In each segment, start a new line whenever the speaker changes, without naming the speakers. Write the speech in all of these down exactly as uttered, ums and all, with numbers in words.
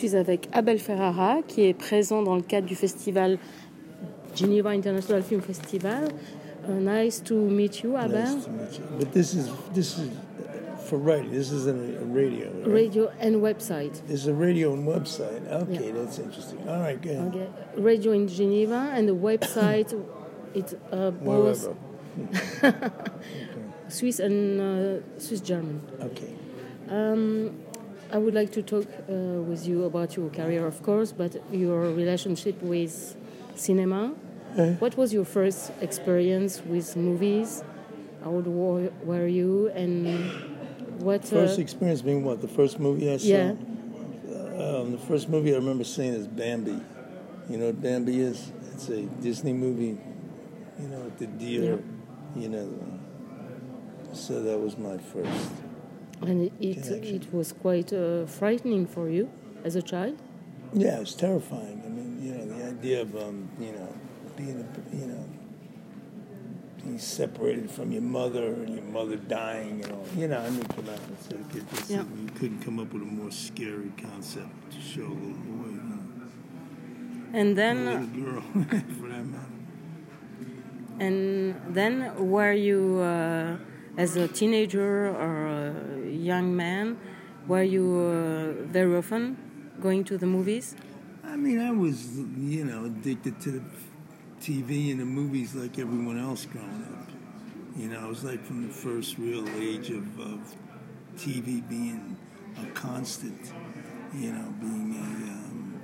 Je suis avec Abel Ferrara, qui est présent dans le cadre du festival Geneva International Film Festival. Uh, nice to meet you, Abel.
Nice to meet you. But this is this is for writing. This isn't a, a radio. Right?
Radio and website.
It's a radio and website. Okay,
Yeah.
That's interesting. All right, go ahead.
Okay. Radio in Geneva and the website. It's uh, both
Wherever.
Swiss and uh, Swiss German.
Okay.
Um, I would like to talk uh, with you about your career, of course, but your relationship with cinema.
Uh,
What was your first experience with movies? How old were, were you, and what?
First
uh,
experience being what? The first movie I saw?
Yeah.
Uh, um, the first movie I remember seeing is Bambi. You know what Bambi is? It's a Disney movie, you know, with the deer, you know. So that was my first.
and it it,
Connection.
it was quite uh, frightening for you as a child.
Yeah, it was terrifying. I mean, you know, the idea of, um, you know, being, a, you know, being separated from your mother and your mother dying and all. You know, I mean, come out and say, okay, this,
Yeah.
you couldn't come up with a more scary concept to show a little boy, you know,
And
a
then,
little girl, for that matter.
and then, were you uh, as a teenager or a young man? Were you uh, very often going to the movies?
I mean, I was, you know, addicted to the T V and the movies like everyone else growing up. You know, it was like from the first real age of, of T V being a constant, you know, being a, um,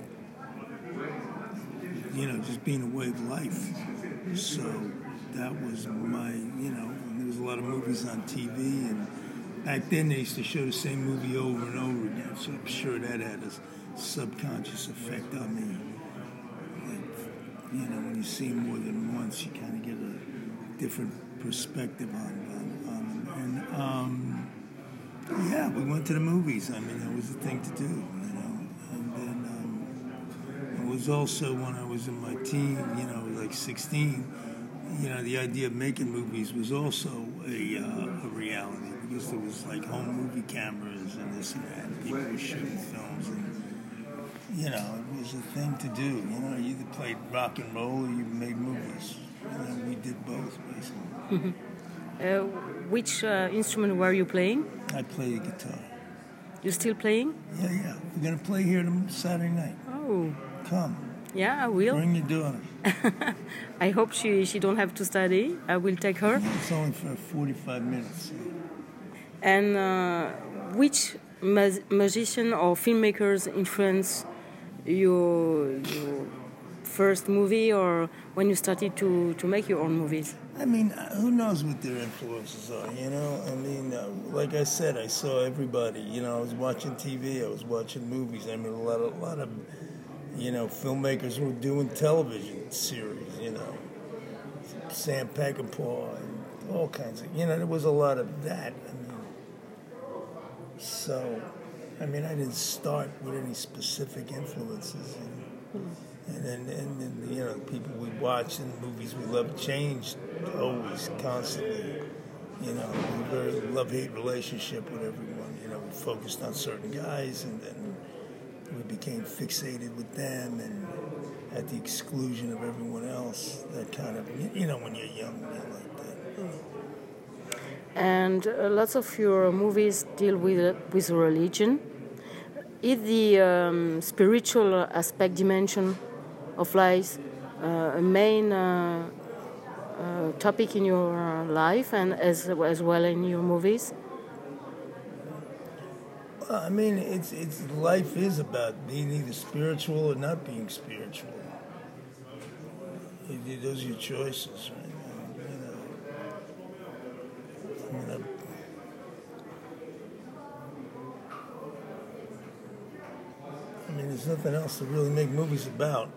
you know, just being a way of life. So that was my, you know, and there was a lot of movies on T V, and back then they used to show the same movie over and over again, so I'm sure that had a subconscious effect on me. Like, you know, when you see them more than once, you kind of get a different perspective on, on, on them. And, um, yeah, we went to the movies. I mean, that was the thing to do, you know. And then um, it was also when I was in my teen, you know, like sixteen, you know, the idea of making movies was also a, uh, a reality, because there was like home movie cameras and this and that, and people were shooting films, and you know, it was a thing to do. You know, you either played rock and roll or you made movies. You know, we did both, basically.
Uh, which uh, instrument were you playing?
I played the guitar.
You still playing?
Yeah, yeah. We're going to play here tom- Saturday night.
Oh,
Come.
yeah, I will.
Bring your daughter.
I hope she, she don't have to study. I will take her.
It's only for forty-five minutes.
And uh, which mu- musician or filmmakers influenced your, your first movie, or when you started to, to make your own movies?
I mean, uh, who knows what their influences are, you know? I mean, uh, like I said, I saw everybody. You know, I was watching T V, I was watching movies. I mean, a lot of, a lot of you know, filmmakers were doing television series, you know. Sam Peckinpah and all kinds of, you know, there was a lot of that. I mean, so, I mean, I didn't start with any specific influences. And, and then, and, and, you know, the people we watched and the movies we loved changed always, constantly. You know, we very love-hate relationship with everyone. You know, we focused on certain guys, and then we became fixated with them and at the exclusion of everyone else. That kind of, you know, when you're young, you're like that.
And uh, lots of your movies deal with with religion. Is the um, spiritual aspect dimension of life uh, a main uh, uh, topic in your life, and as as well in your movies?
Well, I mean, it's it's life is about being either spiritual or not being spiritual. It- Those are your choices, right? And, you know, I mean, I, I mean, there's nothing else to really make movies about.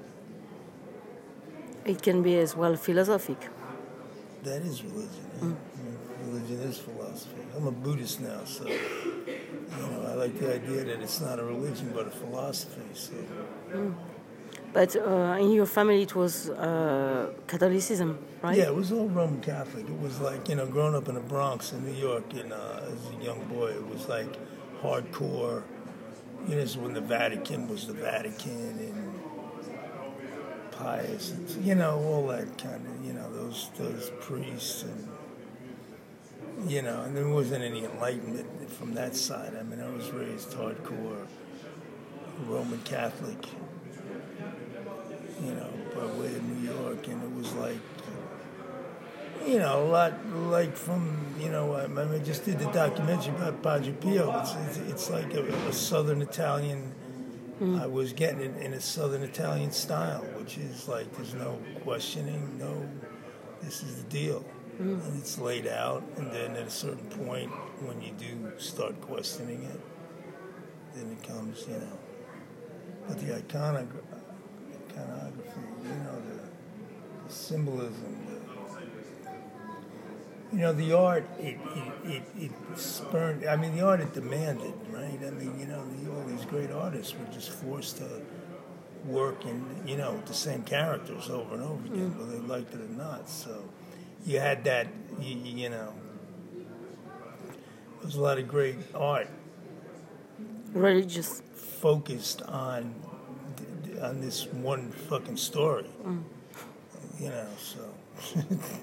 It can be as well philosophic.
That is religion. Yeah?
Mm.
I mean, religion is philosophy. I'm a Buddhist now, so you know, I like the idea that it's not a religion but a philosophy. So.
Mm. But uh, in your family, it was uh, Catholicism, right?
Yeah, it was all Roman Catholic. It was like, you know, growing up in the Bronx in New York, and uh, as a young boy, it was like hardcore, you know, it's when the Vatican was the Vatican and pious, and, you know, all that kind of, you know, those those priests and, you know, and there wasn't any enlightenment from that side. I mean, I was raised hardcore Roman Catholic, you know, by way of New York, and it was like, you know, a lot like from, you know, I, I just did the documentary about Padre Pio. It's, it's, it's like a, a Southern Italian, mm. I was getting it in a Southern Italian style, which is like there's no questioning, no, this is the deal. Mm. And it's laid out, and then at a certain point, when you do start questioning it, then it comes, you know. But the iconogra- iconography, you know, the, the symbolism, the, you know, the art, it, it, it, it spurned, I mean, the art it demanded, right? I mean, you know, the, all these great artists were just forced to work in, you know, the same characters over and over again, mm. whether they liked it or not, so... You had that, you, you know, there was a lot of great art.
Religious.
Focused on on this one fucking story. Mm. You know, so.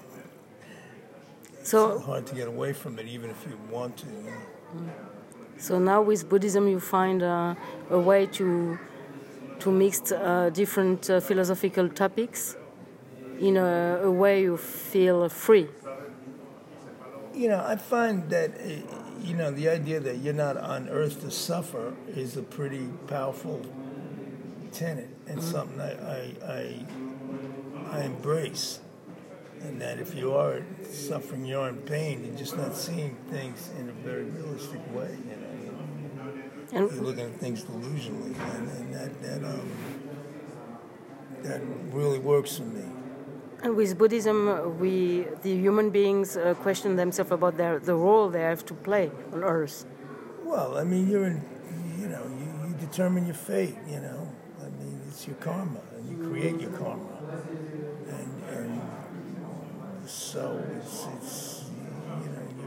So
it's hard to get away from it, even if you want to. You know?
Mm. So now with Buddhism, you find uh, a way to, to mix uh, different uh, philosophical topics? In a, a way you feel free.
You know, I find that, you know, the idea that you're not on earth to suffer is a pretty powerful tenet and mm-hmm. something I, I, I, I embrace. And that if you are suffering, you're in pain, you're just not seeing things in a very realistic way, you know. And you're looking at things delusionally, and, and that, that, um, that really works for me.
And with Buddhism, we the human beings uh, question themselves about their the role they have to play on Earth.
Well, I mean, you're in, you know, you, you determine your fate. You know, I mean, it's your karma, and you create your karma, and and so it's it's you know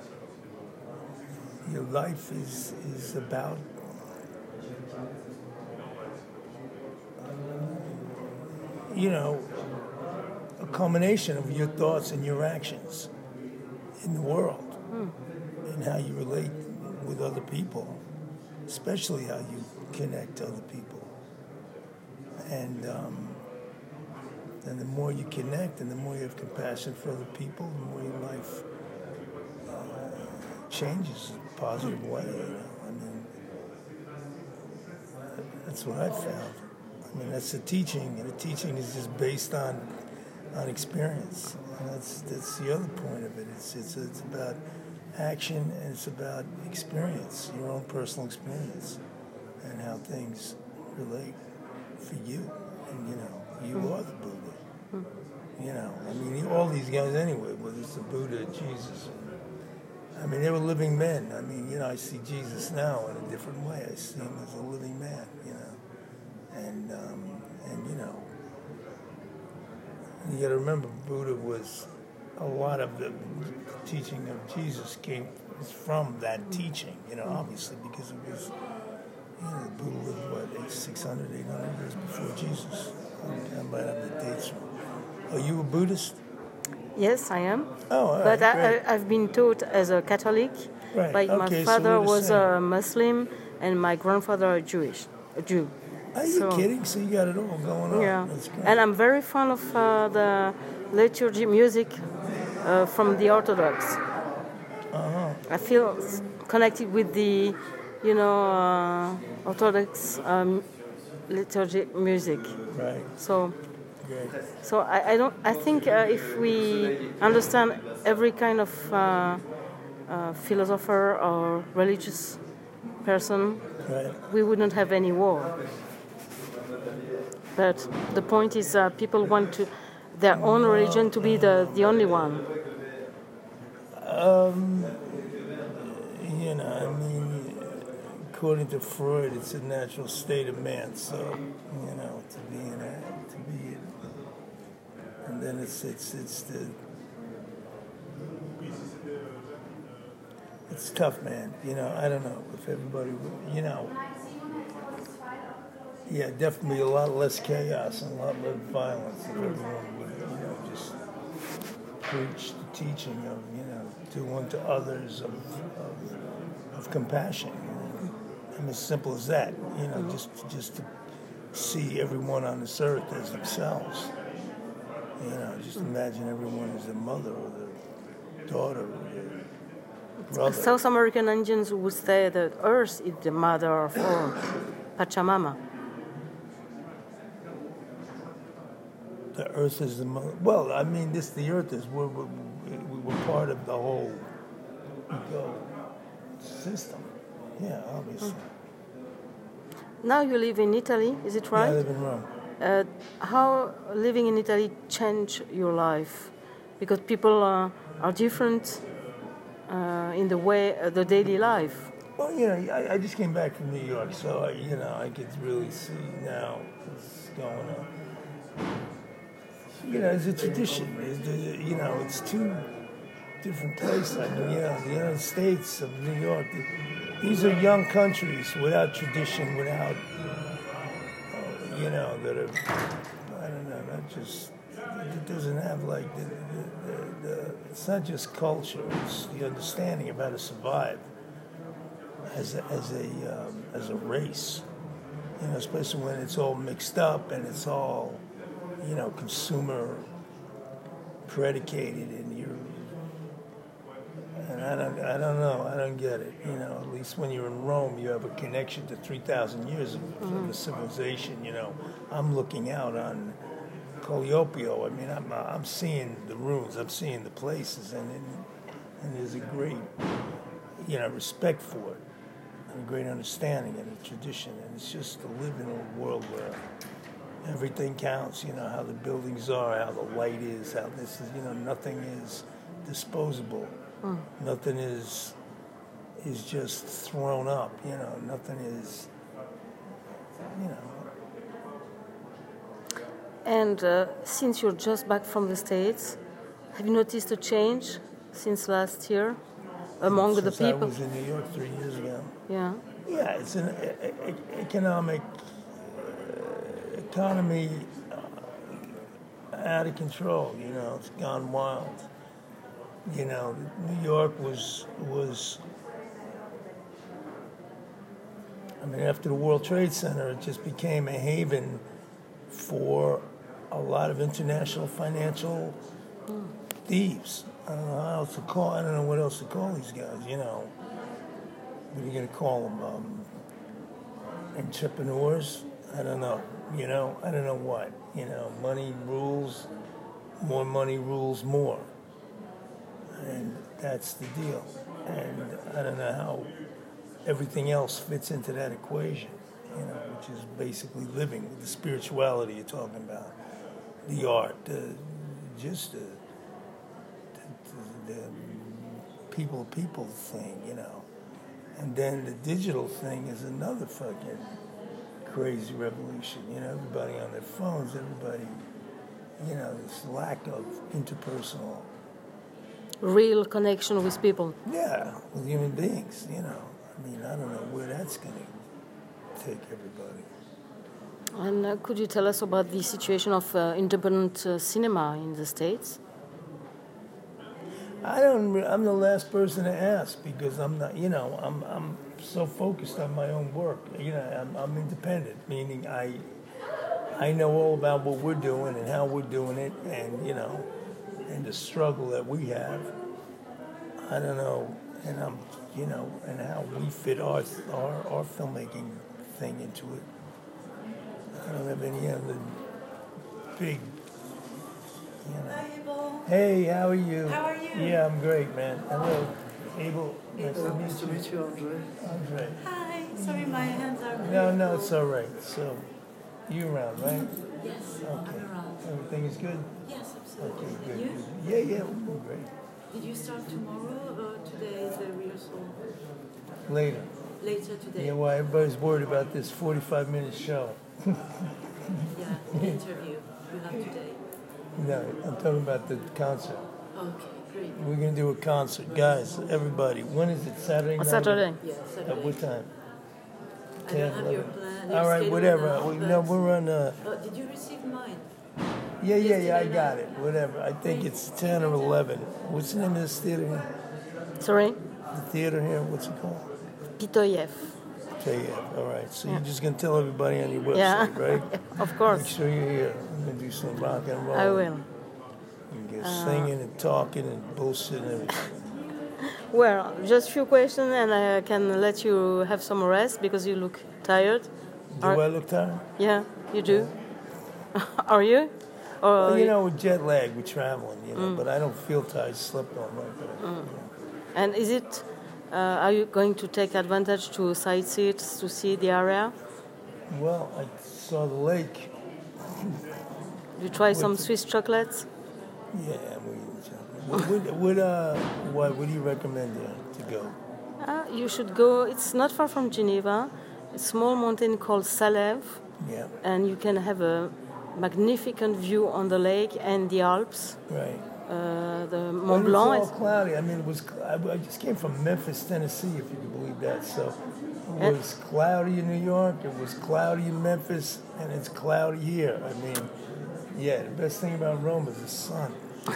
your your life is is about. You know, a culmination of your thoughts and your actions in the world mm. and how you relate with other people, especially how you connect to other people. And um, and the more you connect and the more you have compassion for other people, the more your life uh, changes in a positive way. You know? I mean, that's what I've found. I mean, that's the teaching, and the teaching is just based on on experience. And that's that's the other point of it. It's it's it's about action, and it's about experience, your own personal experience, and how things relate for you. And you know, you mm. are the Buddha. Mm. You know, I mean, all these guys anyway, whether it's the Buddha, Jesus. I mean, they were living men. I mean, you know, I see Jesus now in a different way. I see him as a living man. You know, and um, and you know. You got to remember, Buddha was, a lot of the teaching of Jesus came from that teaching, you know, obviously, because it was, you know, Buddha lived, what, six hundred, eight hundred years before Jesus. I might have the dates wrong. Are you a Buddhist?
Yes, I am.
Oh, all right,
But I,
I,
I've been taught as a Catholic.
Right.
Like
Okay,
my father
so
was
same.
a Muslim and my grandfather a Jewish, a Jew.
Are you
so,
kidding? So you got it all going on.
Yeah.
That's great.
And I'm very fond of uh, the liturgy music uh, from the Orthodox.
Uh-huh.
I feel connected with the, you know, uh, Orthodox um, liturgy music.
Right.
So,
Great.
so I, I don't. I think uh, if we understand every kind of uh, uh, philosopher or religious person,
right.
we wouldn't have any war. But the point is, uh, people want to their own religion to be the, the only one.
Um, you know, I mean, according to Freud, it's a natural state of man. So, you know, to be in a, to be in, and then it's it's it's the it's tough, man. You know, I don't know if everybody, you know, yeah, definitely a lot less chaos and a lot less violence if everyone would, you know, just preach the teaching of, you know, do unto others of, of, of compassion. You know? And as simple as that, you know, just just to see everyone on this earth as themselves. You know, just imagine everyone as their mother or their daughter or their brother.
South American Indians would say that Earth is the mother of all, Pachamama.
The Earth is the mother. Well, I mean, this the Earth is we're, we're, we're part of the whole eco system. Yeah, obviously.
Now you live in Italy, is it right?
Yeah, I live in Rome.
Uh, how living in Italy changed your life? Because people uh, are different uh, in the way, uh, the daily life.
Well, you know, I, I just came back from New York, so, I, you know, I could really see now what's going on. You know, it's a tradition. It's, you know, it's two different places. I mean, you know, the United States of New York, these are young countries without tradition, without... You know, that are, I don't know, not just, it doesn't have like, the, the, the, the, it's not just culture, it's the understanding of how to survive as a, as a, um, as a race. You know, especially when it's all mixed up and it's all, you know, consumer predicated and you're, and I don't, I don't know, I don't get it. You know, at least when you're in Rome, you have a connection to three thousand years of, mm-hmm. of a civilization. You know, I'm looking out on Colliopo. I mean, I'm, I'm seeing the ruins, I'm seeing the places, and, and and there's a great, you know, respect for it, and a great understanding and a tradition. And it's just to live in a world where everything counts. You know, how the buildings are, how the light is, how this is. You know, nothing is disposable. Mm. Nothing is is just thrown up, you know. Nothing is, you know.
And uh, since you're just back from the States, have you noticed a change since last year among
since
the people?
I was in New York three years ago.
Yeah.
Yeah, it's an a, a, economic uh, economy uh, out of control. You know, it's gone wild. You know, New York was, was, I mean, after the World Trade Center, it just became a haven for a lot of international financial thieves. I don't know how else to call, I don't know what else to call these guys, you know. What are you going to call them? Um, entrepreneurs? I don't know, you know, I don't know what. You know, money rules, more money rules more. And that's the deal. And I don't know how everything else fits into that equation, you know, which is basically living with the spirituality you're talking about, the art, the, just the, the, the people-people thing, you know. And then the digital thing is another fucking crazy revolution. You know, everybody on their phones, everybody, you know, this lack of interpersonal
real connection with people.
Yeah, with human beings, you know. I mean, I don't know where that's going to take everybody.
And uh, could you tell us about the situation of uh, independent uh, cinema in the States?
I don't. I'm the last person to ask because I'm not. You know, I'm. I'm so focused on my own work. You know, I'm, I'm independent, meaning I. I know all about what we're doing and how we're doing it, and you know, and the struggle that we have. I don't know, and I'm. You know, and how we fit our our, our filmmaking thing into it. I don't have any other big. You know.
Hi, Abel.
Hey, how are you?
How are you?
Yeah, I'm great, man. Hello, Abel. Nice
Abel.
to meet
Nice to
you.
meet you, Andre.
Andre.
Hi. Sorry, my hands are.
No, no, it's all right. So, you around, right?
Yes,
Okay.
I'm around.
Everything is good?
Yes, absolutely.
Okay, good.
You?
good. Yeah, yeah, we're great.
Did you start tomorrow or today is the rehearsal?
Later.
Later today?
Yeah, well, everybody's worried about this forty-five minute show.
Yeah, the interview you have today.
No, I'm talking about the concert.
Okay, great.
We're going to do a concert. Guys, everybody, when is it? Saturday night?
On Saturday.
Yeah, Saturday.
At what time?
I don't have your plan. And your
All right,
schedule
whatever.
now,
We,
but-
no, we're on. Uh,
Oh, did you receive mine?
yeah, yeah, yeah. I
Yesterday
got
night.
it. Whatever. I think it's ten or eleven. What's the name of this theater here?
Sorry?
The theater here. What's it called?
Pitoyev.
J F. All right. So you're just gonna tell everybody on your website,
Yeah.
right?
Of
Make
course.
sure you're here. I'm gonna do some rock and roll.
I will.
You get singing and talking and bullshit and everything.
Well, just a few questions and I can let you have some rest because you look tired.
Do
Are-
I look tired?
Yeah, you do. Are you? Or
Well, you know, with jet lag, we're traveling, you know, but I don't feel tired. Slept all night. But I,
And is it? Uh, are you going to take advantage to sightsee to see the area?
well, I saw the lake.
You try some
What's-
Swiss chocolates?
Yeah, we. What, what, what, uh, what, what do you recommend there to go?
Uh, you should go. It's not far from Geneva. A small mountain called Salève,
Yeah,
and you can have a magnificent view on the lake and the Alps.
right.
Uh, the
But
Mont
it's
Blanc
all
is.
cloudy. I mean, it was. cl- I, I just came from Memphis, Tennessee, if you can believe that. So it
And-
was cloudy in New York. It was cloudy in Memphis, and it's cloudy here. I mean, yeah. The best thing about Rome is the sun.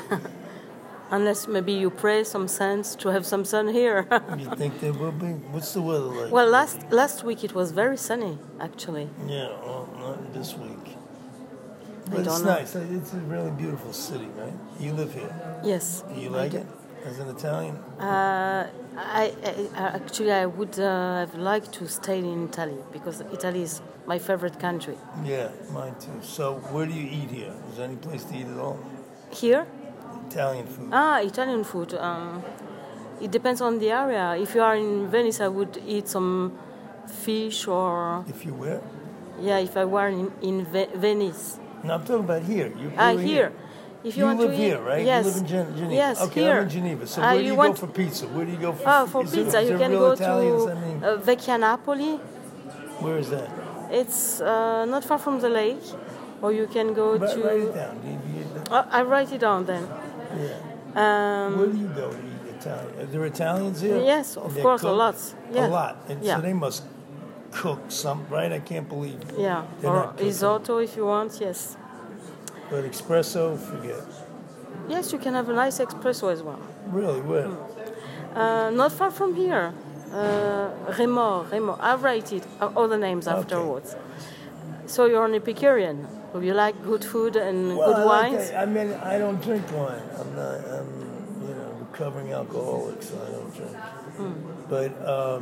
Unless maybe you pray some saints to have some sun here.
You think there will be? What's the weather like?
Well, last last week it was very sunny, actually.
Yeah, well, not this week.
I
But it's
don't know.
nice. It's a really beautiful city, right? You live here.
Yes.
Do you
I
like
do.
it as an Italian?
Uh, I, I actually I would uh, have liked to stay in Italy because Italy is my favorite country.
Yeah, mine too. So, where do you eat here? Is there any place to eat at all?
Here,
Italian food.
ah, Italian food. Um, it depends on the area. If you are in Venice, I would eat some fish or
If you where?
yeah. If I were in in Ve- Venice,
No, I'm talking about here. You,
ah,
you're
here. If you,
You
want
live
to
here,
eat,
right?
Yes.
You live in Gen- Geneva.
Yes,
okay,
here.
I'm in Geneva. So
Uh,
where do
you
you go
want-
for pizza? Where do you go for?
Oh, for
is there-
pizza,
is
you
there
can
real
go
Italians?
to
I mean,
uh, Vecchia Napoli.
where is that?
It's uh, not far from the lake, or you can go
Write,
to.
write it down. Do you, do you,
Uh, I write it down then.
yeah.
Um,
Where do you go to eat Italian? Are there Italians here?
Yes, of
And they
course, a
cook?
lot. Yeah.
A lot. And
Yeah.
so they must cook some, right? I can't believe.
Yeah,
They're
or
not cooking.
risotto if you want. Yes,
But espresso, forget.
yes, you can have a nice espresso as well.
Really, where?
Uh, not far from here, uh, Remo, Remo. I'll write it uh, all the names
Okay.
afterwards. So you're an Epicurean. So you like good food and
Well,
good
I like
wines.
that. I mean, I don't drink wine. I'm not. I'm, you know, recovering alcoholic, so I don't drink.
Hmm.
But um,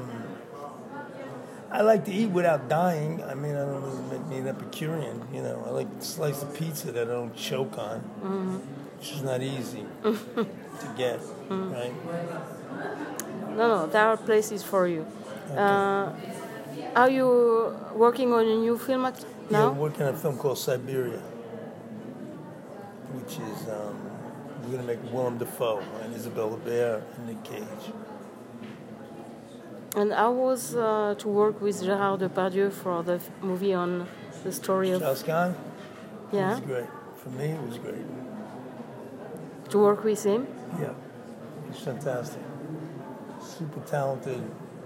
I like to eat without dying. I mean, I don't really make me an Epicurean. You know, I like a slice of pizza that I don't choke on,
Mm-hmm.
which is not easy to get,
Mm.
right?
No, no, there are places for you. Uh, are you working on a new film at
Yeah,
now?
I'm working on a film called Siberia, which is um, we're gonna make Willem Dafoe and Isabella Bear and Nick Cage.
And I was uh, to work with Gérard Depardieu for the f- movie on the story of
Charles Kahn. It
yeah.
was great. For me, it was great.
To work with him.
Yeah, he's fantastic. Super talented,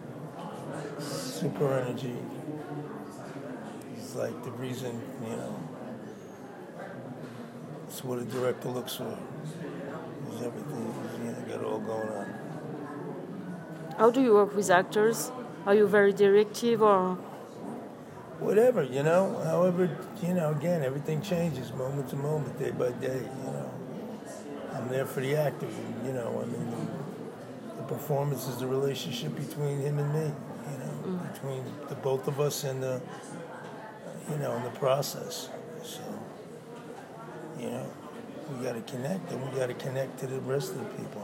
super energy. He's like the reason, you know, it's what a director looks for. He's everything, he's, you know, got it all going on.
How do you work with actors? Are you very directive or?
Whatever, you know, however, you know, again, everything changes moment to moment, day by day, you know. I'm there for the actor, you know, I mean, the, the performance is the relationship between him and me, you know,
Mm.
between the both of us and the, you know, in the process. So, you know, we got to connect, and we got to connect to the rest of the people.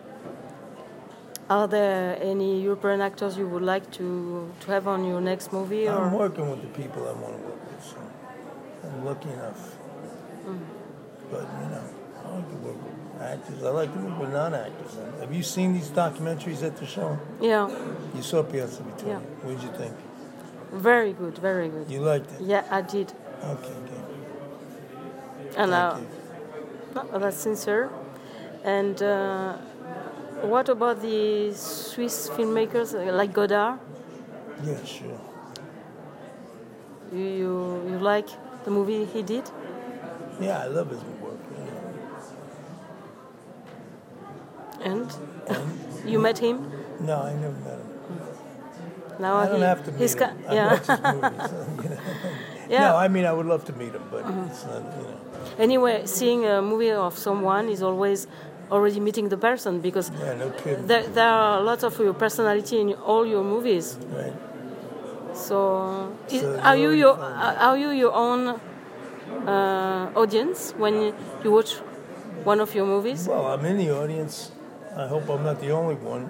Are there any European actors you would like to, to have on your next movie? Or?
I'm working with the people I want to work with, so I'm lucky enough.
Mm.
But, you know, I like to work with actors. I like to work with non-actors. Have you seen these documentaries that they're showing?
Yeah,
You saw Piazza Vittorio.
Yeah.
What did you think?
very good, very good.
You liked it?
Yeah, I did.
Okay, good.
And uh,
Thank you.
no, that's sincere. And uh, what about the Swiss filmmakers uh, like Godard?
Yeah, sure.
You, you, you like the movie he did?
Yeah, I love his work. Yeah.
And?
And
You met him?
no, I never met him.
Now
I don't
he,
have to meet
he's
him.
ca-
I
yeah.
watch his movies. You know?
Yeah.
No, I mean I would love to meet him, but it's not. You know.
Anyway, seeing a movie of someone is always already meeting the person because
Yeah, no kidding.
there, there are lots of your personality in all your movies.
Right.
So, is,
So
are you
you're
your
fine.
are you your own uh, audience when you watch one of your movies?
Well, I'm in the audience. I hope I'm not the only one.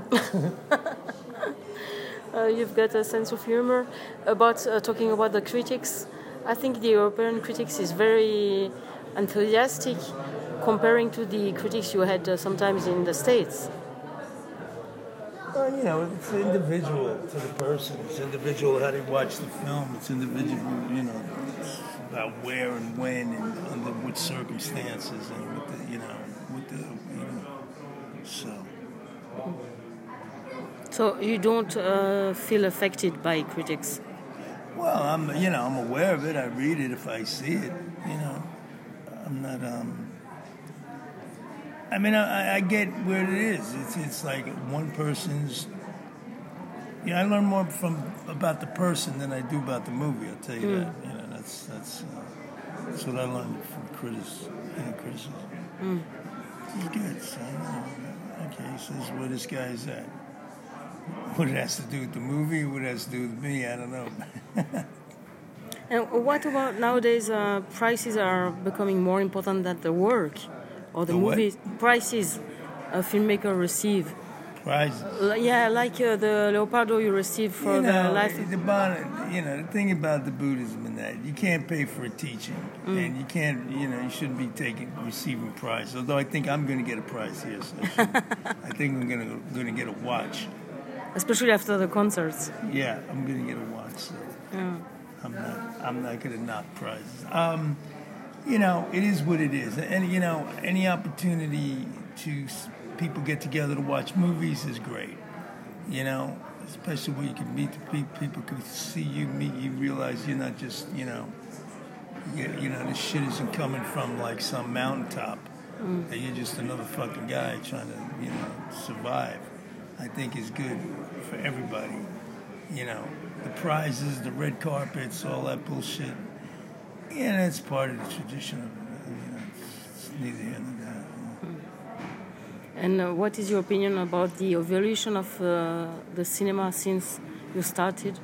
Uh, you've got a sense of humor about uh, talking about the critics. I think the European critics is very enthusiastic comparing to the critics you had uh, sometimes in the States.
Well, you know, it's individual to the person. It's individual how they watch the film. It's individual, you know, it's about where and when and under what circumstances and what the, you know, what the, you know, so.
So you don't uh, feel affected by critics?
Well, I'm, you know, I'm aware of it. I read it if I see it, you know. I'm not, um... I mean, I, I get where it is. It's it's like one person's... Yeah, I learn more from about the person than I do about the movie, I'll tell you
Mm.
that. You know, that's that's, uh, that's what I learned from critis, yeah, criticism.
Mm.
He's good, so, you know, okay, he says where this guy is at. What it has to do with the movie, what it has to do with me, I don't know.
And what about nowadays? Uh, prices are becoming more important than the work or the,
The what?
movie prices a filmmaker receive.
Prizes.
L- yeah, like uh, the Leopardo you receive for
You know,
the life.
the bon- you know, the thing about the Buddhism and that, you can't pay for a teaching.
Mm.
And you can't, you know, you shouldn't be taking, receiving prize. Although I think I'm going to get a prize here. So I, should- I think I'm going to going to get a watch.
Especially after the concerts.
Yeah, I'm going to get a watch. So
Yeah.
I'm not, I'm not going to knock prizes. Um, you know, it is what it is. And, you know, any opportunity to s- people get together to watch movies is great. You know, especially when you can meet the people, people can see you, meet you, realize you're not just, you know, you, you know, this shit isn't coming from like some mountaintop.
Mm.
That you're just another fucking guy trying to, you know, survive. I think is good for everybody. You know, the prizes, the red carpets, all that bullshit. Yeah, that's part of the tradition of it. You know, it's, it's neither here nor there.
And uh, what is your opinion about the evolution of uh, the cinema since you started?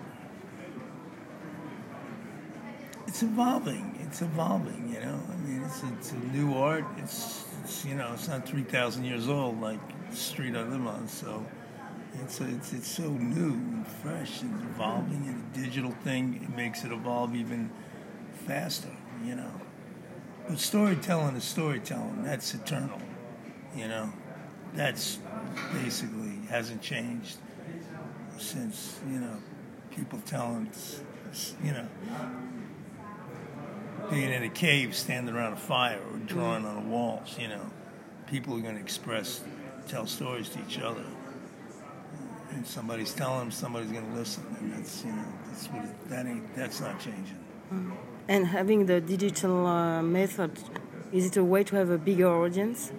It's evolving. It's evolving, you know. I mean, it's a, it's a new art. It's, it's, you know, it's not three thousand years old like the street I live on, so it's, a, it's it's so new and fresh and evolving, and a digital thing, it makes it evolve even faster, you know. But storytelling is storytelling. That's eternal, you know. That's basically hasn't changed since, you know, people telling, you know, being in a cave, standing around a fire, or drawing on the walls, you know. People are going to express, tell stories to each other. And somebody's telling them, somebody's going to listen. And that's, you know, that's what it, that ain't, that's not changing.
Mm. And having the digital uh, method, is it a way to have a bigger audience?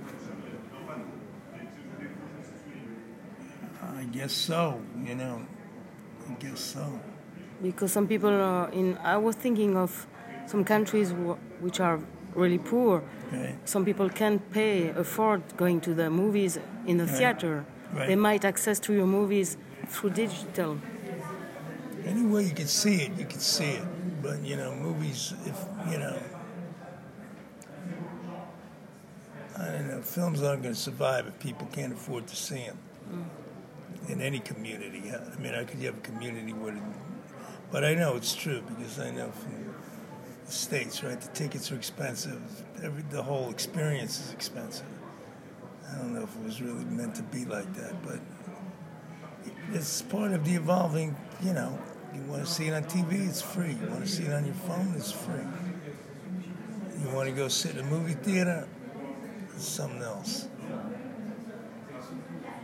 I guess so, you know. I guess so.
Because some people are in. I was thinking of some countries w- which are really poor.
Right.
Some people can't pay, afford going to the movies in the
Right.
theater.
Right.
They might access to your movies through digital.
Any way you can see it, you can see it. But, you know, movies, if, you know, I don't know, films aren't going to survive if people can't afford to see them. Mm. In any community. I mean, I could have a community where, it, but I know it's true because I know from the States, right? The tickets are expensive. Every the whole experience is expensive. I don't know if it was really meant to be like that, but it's part of the evolving. You know, you want to see it on T V, it's free. You want to see it on your phone, it's free. You want to go sit in a movie theater, it's something else.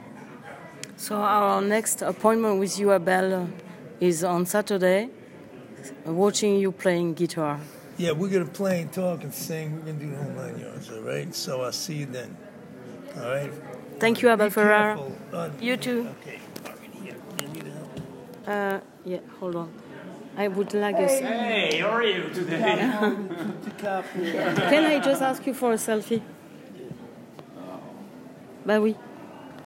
So our next appointment with you, Abel, is on Saturday. watching you playing guitar.
Yeah, we're going to play and talk and sing. We're going to do the whole nine yards, all right? So I'll see you then. All right?
Thank you, Abel
Be
Ferrara.
careful. Uh,
You too.
Okay. All right, here. You need help?
Uh, yeah, hold on. I would like a...
Hey, how are you today?
Can I just ask you for a selfie? Bah oui.